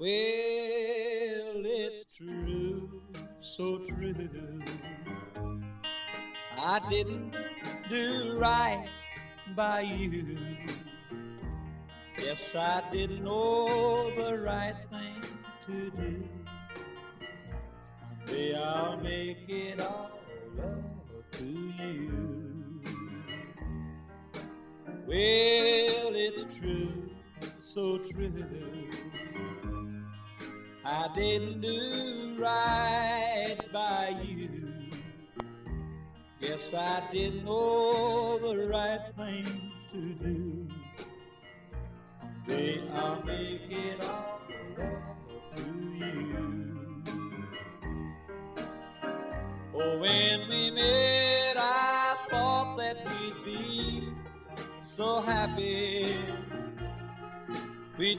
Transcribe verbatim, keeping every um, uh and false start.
Well, it's true, so true. I didn't do right by you. Yes, I didn't know the right thing to do. Someday I'll make it all up to you. Well, it's true, so true. I didn't do right by you. Yes, I didn't know the right things to do. Someday I'll make it all up to you. Oh, when we met, I thought that we'd be so happy